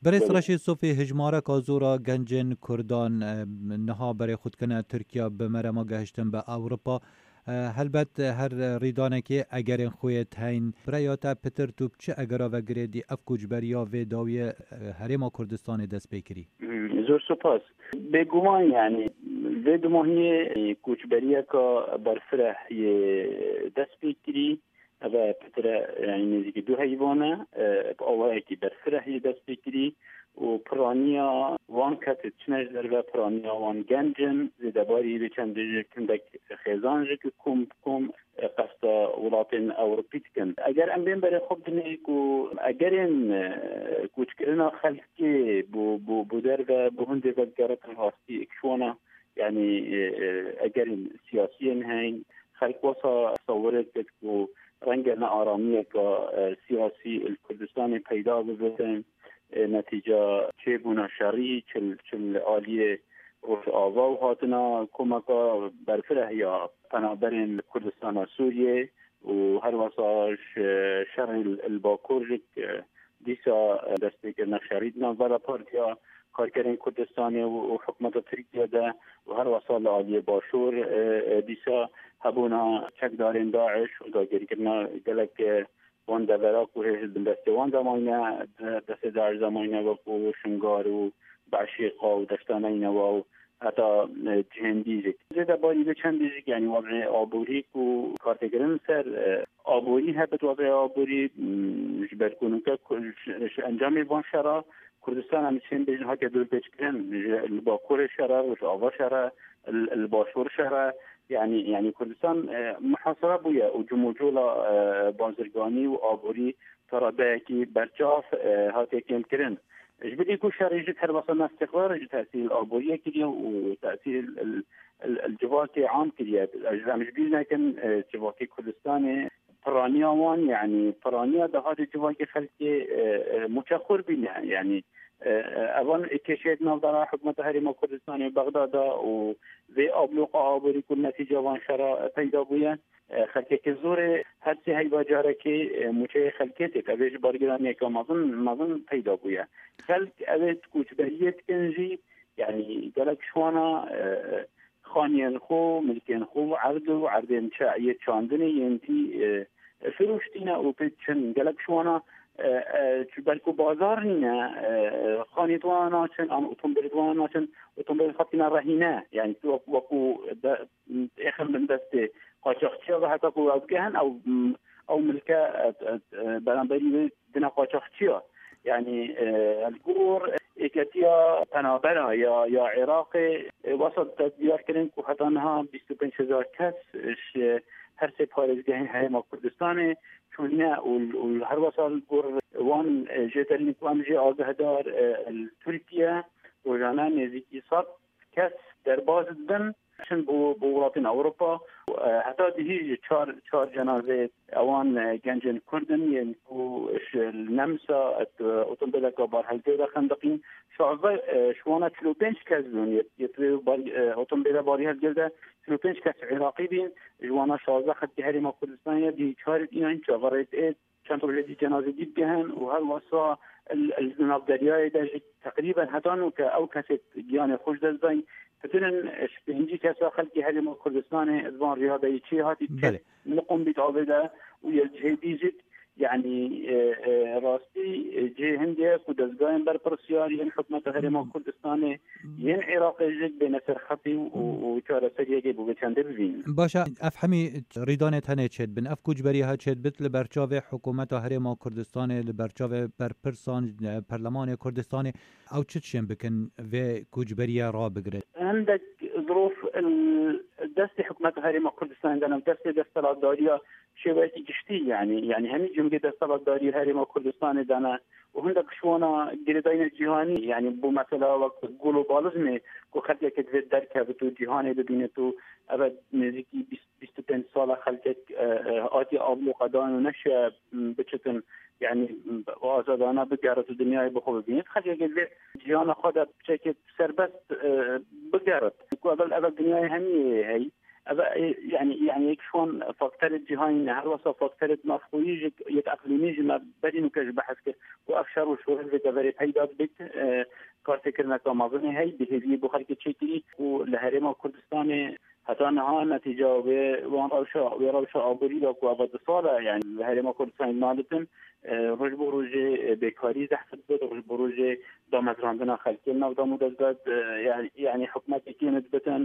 برای رشید صوفی هجماره کازورا گنجن کردان نها برای خود کنه ترکیه بمره ما گهشتن به اروپا هلبت هر ریدانه که اگر خویت هین برایاتا پتر توب چه اگر آوگریدی افکوج بریا و داوی هرما کردستان دست بکری زور سپاس بگومان یعنی و دماهی کوچبریه که برفره دست بکری و پتر یعنی نزدیک دو حیوانه اولی که برفره دست بکری و پرانیا وان کت چنج در و پرانیا وان گنجن زدباری به چند کندک خیزان که کم قصد ولاتین اوروپیت کن اگر ام بین برای خوب دنی کو اگر این کوچکرنا خلقی بو در و بهند و گرت هستی اکشوانا یعنی اگر این سیاسیین هین خلق واسا صورت کو رنگنا آرامیه که سیاسی الکردستان پیدا ببینن نتیجه چه بونا شری چل عالیه روش آوا و هاتنا کمکا برفره یا پنابرین کردستان سوریه و هر واساش شرح الباکورجک دیسا دسته که نشریدنا ولا پارتیا کارکرین کردستانی و حکمت ترکیه ده و هر واسال عالیه باشور دیسا هبونا چک دارین داعش و داگری کرنا گلک وان دبراک و دسته وان زمانه دسته داعش زمانه و شنگار و بعشیقا و دشتانه اینوا و حتی جهندیزی زیده باری به چند دیزی یعنی وضع آبوری و کارتگرن سر آبوری هبت وضع آبوری جبر کنون که انجام وان شرا کردستان همیشین بیشن ها که دور پیچ کرن الباکور شرا و آوا شرا الباشور شرا یعنی کردستان محاصره بوده و جموجولا بازرگانی و آبوری تراده که برچاف هاتی کم کرن جبدي كل شهر يجي تربص الناس استقرار يجي تأثير الآبورية كليا وتأثير الجواكي عام كليا الأجزاء مش بينا كان جواكي كردستاني برانيا وان يعني برانيا ده هذا جواكي خلقي متأخر بينا يعني أظن كشيت نظرة حكومة هرم كردستاني بغداد وذي أبلغ آبوري كل نتيجة وان شرا پیدا بويا خلقی که زور هرچی هی باجاره که موچه خلقیتی که بیش بارگیرانی که مازن پیدا بوده خلق اوید کوچبریت کنجی یعنی گلک شوانا خانیان خو ملکین خو عردین چاعیت چاندنی ینتی فروشتینا او پیچن گلک شوانا بلکو بازار نینا خانیتوانا چن اتومبیلتوانا چن اتومبیل خطینا رهینه یعنی وکو اخر من دسته قاچاقچی و حتی کوابگهن او ملکه برانبری دنا قاچاقچی یعنی الگور اکتیا پنابرا یا عراق وسط تدبیر کردن که حتی انها 25,000 کس هر سه پارزگاهین هرم کردستان چونه و هر وسط الگور وان جترین کام جی آگهدار ترکیه و جانا نزدیکی 100 کس در باز دن شن بولاتین اوروپا حتی دیگه چهار جنازه اوان گنجن کردن یعنی نمسا اتومبیل که بار هلگیر خندقین شعبه شوانا 45 کس بین یه اتومبیل باری هلگیر 45 کس عراقی بین جوانا 16 خط هرم کردستان دی چهار این چهارت چند روز دی جنازه دید بهن و هر واسه الجناب دریای داشت تقریبا حتی که او کسی گیان خوش دزدن فتنن هنجي كاسا خلقي هرم كردستان ادوان رياضي شي هاتي نقوم بتعوبده ويجهديزت يعني راستي جي هنديه كدزغاين بربرسيار ين حكمه هرم كردستان ين عراق جد بين سرخطي وچاره سريگه بو چنده ببين باشا افهمي ريدانه تنه چد بن افكوج بريها چد بت لبرچاو حكومت هرم كردستان لبرچاو برپرسان برلمان كردستان او چتشم بكن و كوجبريا را بگرد عندك ظروف دست حكومة هرم كردستان عندنا دست الدارية شوية جشتي يعني هم جملة دست الدارية هرم كردستان دانا وهندك شوانا جريدين الجهاني يعني بو مثلا وقت جلوباليزم وخلقه كتفيد دركه بتو جهاني ببينتو ابد نزيكي 25 سال خلقك آتي أبلو قدان ونشا بچتن يعني وآزادانا بقارة الدنيا بخوب بينت خلقه كتفيد جهانا خدا بشكل سربست بقارة اول الدنيا همي هي يعني يكشون فاكتور جهاين هر وصف فاكتور نافقوي يك اقليمي ما بدينو كش بحث وافشار وشورل بتبري پیدا بيت کارتکرنا کامازنی هی بهیوی بخاری که چیتی و لهرما کردستان حتی نها نتیجه وان روشا آبوری دا که آباد ساله یعنی لهرما کردستان مالتن روز بروز بیکاری زحفت بود روز بروز دامزراندنا خلکی نو دامود از داد یعنی حکمتی که نتبتن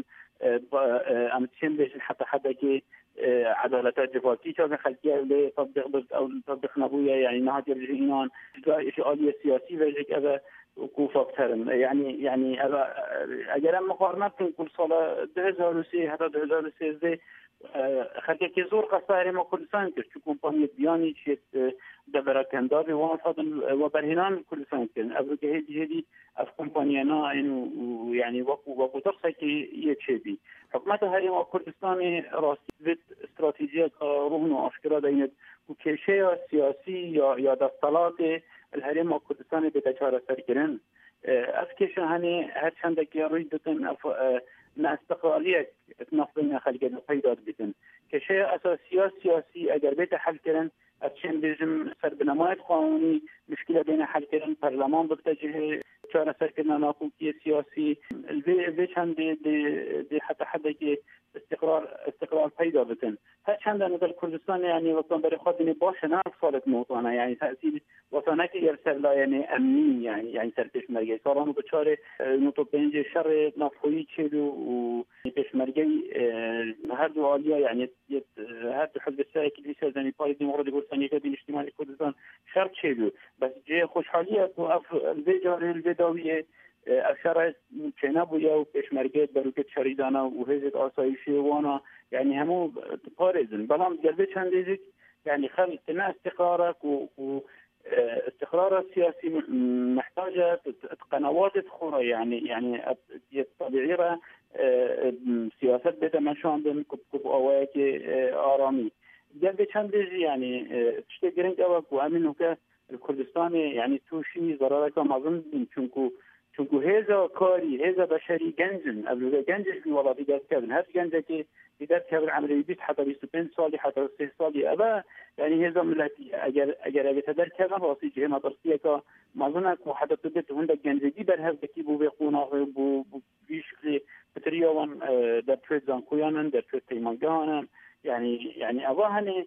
امتشن بيش حتى كي عدالات جفاكي كان خلقيه اللي تطبق نبويه يعني نهاد يرجعين شيء آلية سياسي ويجيك هذا وكوفا بترم يعني هذا اگر مقارنه كل سال 2003 حتى 2013 خلقيه كي زور قصائر ما كردستان كرت كومباني بياني شيت دبركندار وافضل وبرهنان كردستان كن ابرك هدي اف كومبانيانا انه يعني وقو ترسكي يتشبي حكومت هرم كردستان راستي استراتيجيه روحن اشكرا دينت وكيشيه سياسي يا دستالات الهرم كردستان بتجاره سركرن افكيش هني هر چندك يريدتن استقلاليه تنظم خلقه پیدا بتن كشيء اساسي سياسي اگر بيت حل كرن اتشن بيجم سربنمایت قانونی مشكله بين حل كرن برلمان بتجه چاره سر كرنا ناقوكي سياسي البي چند دي حتى كي استقرار پیدا بتن هر چند نظر كردستان يعني وطن بري خودني باش نعرف صارت موطنه يعني تاثير وطنك يرسل يعني امني يعني سرتش مرگي صارانو بچاره نوتو بنج شر نافوي چلو و پشمرگی هر دو عاليه يعني هر دو حزب السياسي اللي سازني باري ديمقراطي كردستان بين اجتماعي كردستان شرط چلو بس جي خوشحاليه تو اف البيجار البداويه اشاره چنابو یا پشمرگی بروکت شریدانا و هزت آسایشی وانا يعني همو بارزن بلام قلبي چند ديزك يعني خل تنا استقرارك و استقرار السياسي محتاجة قنوات أخرى يعني الطبيعية سياسات بيتا منشان بين كب أواك آرامي قلبي چند ديزي يعني تشتي قرنك أواك وأمنه كالكردستان يعني توشي ضرارك مظن چونکو هزا کاری هزا بشری گنجن قبل گنجش في والله دیگر کردن هر گنجه که دیگر کردن عملی 20 حتی 25 سالی حتی 3 سالی ابا یعنی هزا ملتی اگر تدر کردن واسه جه مدرسیه که مظنه که حتی تبت هند گنجگی بر هر دکی بو بخونه بو بیشکلی بتریوان در ترید زانکویانن در ترید تیمانگانن يعني ابا هنه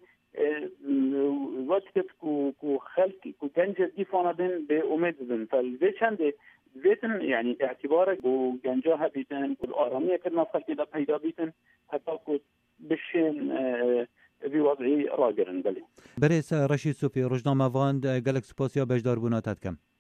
وقت کو خلق کو گنج دیفانا بین به امید بن فالبه چنده بيتن يعني اعتبارك وجنجاها بيتن والآرامية كلمة خلقي پیدا بيتن حتى كنت بشين في وضعي راجرن بلي بريس رشيد صوفي روجنامه واند گلک سپاسیا بجدار بوناتت کم